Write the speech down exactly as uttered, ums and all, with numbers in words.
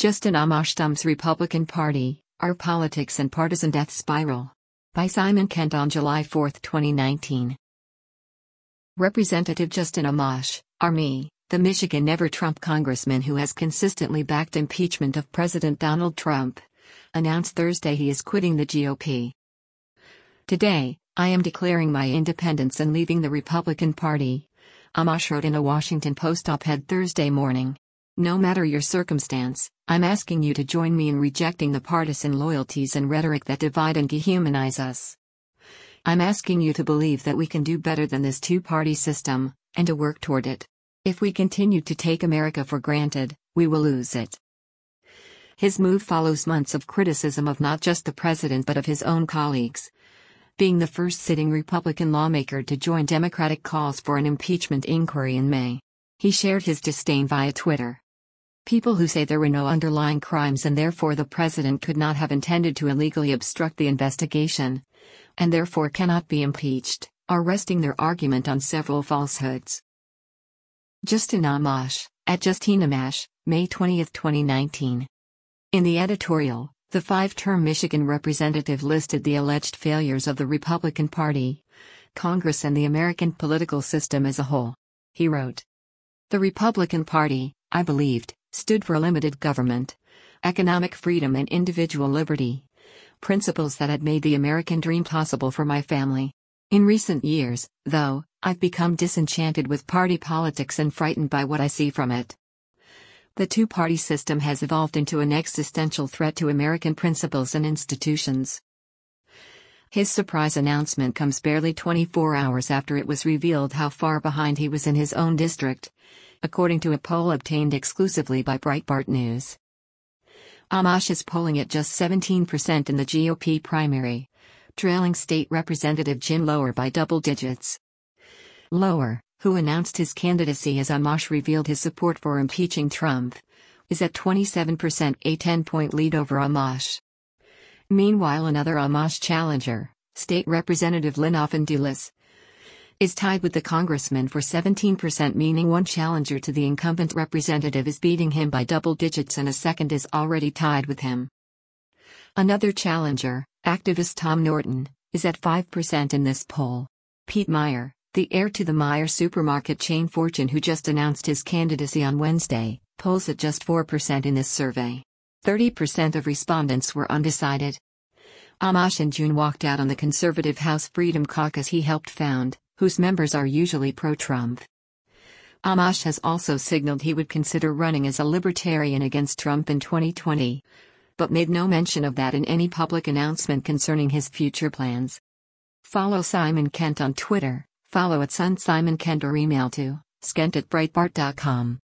Justin Amash Thumbs Republican Party, Our Politics and Partisan Death Spiral. By Simon Kent on July fourth, twenty nineteen. Representative Justin Amash, R M I, the Michigan Never-Trump congressman who has consistently backed impeachment of President Donald Trump, announced Thursday he is quitting the G O P. "Today, I am declaring my independence and leaving the Republican Party," Amash wrote in a Washington Post op-ed Thursday morning. "No matter your circumstance, I'm asking you to join me in rejecting the partisan loyalties and rhetoric that divide and dehumanize us. I'm asking you to believe that we can do better than this two-party system, and to work toward it. If we continue to take America for granted, we will lose it." His move follows months of criticism of not just the president but of his own colleagues, being the first sitting Republican lawmaker to join Democratic calls for an impeachment inquiry in May. He shared his disdain via Twitter. "People who say there were no underlying crimes and therefore the president could not have intended to illegally obstruct the investigation, and therefore cannot be impeached, are resting their argument on several falsehoods." Justin Amash, at Justin Amash, May twentieth, twenty nineteen. In the editorial, the five-term Michigan representative listed the alleged failures of the Republican Party, Congress and the American political system as a whole. He wrote, "The Republican Party, I believed, stood for limited government, economic freedom and individual liberty, principles that had made the American dream possible for my family. In recent years, though, I've become disenchanted with party politics and frightened by what I see from it. The two-party system has evolved into an existential threat to American principles and institutions." His surprise announcement comes barely twenty-four hours after it was revealed how far behind he was in his own district, according to a poll obtained exclusively by Breitbart News. Amash is polling at just seventeen percent in the G O P primary, trailing State Representative Jim Loehr by double digits. Loehr, who announced his candidacy as Amash revealed his support for impeaching Trump, is at twenty-seven percent, a ten-point lead over Amash. Meanwhile, another Amash challenger, State Representative Lynn Offendulis, is tied with the congressman for seventeen percent, meaning one challenger to the incumbent representative is beating him by double digits and a second is already tied with him. Another challenger, activist Tom Norton, is at five percent in this poll. Pete Meyer, the heir to the Meyer supermarket chain fortune who just announced his candidacy on Wednesday, polls at just four percent in this survey. thirty percent of respondents were undecided. Amash in June walked out on the conservative House Freedom Caucus he helped found, whose members are usually pro-Trump. Amash has also signaled he would consider running as a libertarian against Trump in twenty twenty, but made no mention of that in any public announcement concerning his future plans. Follow Simon Kent on Twitter, follow at Sun Simon Kent or email to skent at breitbart dot com.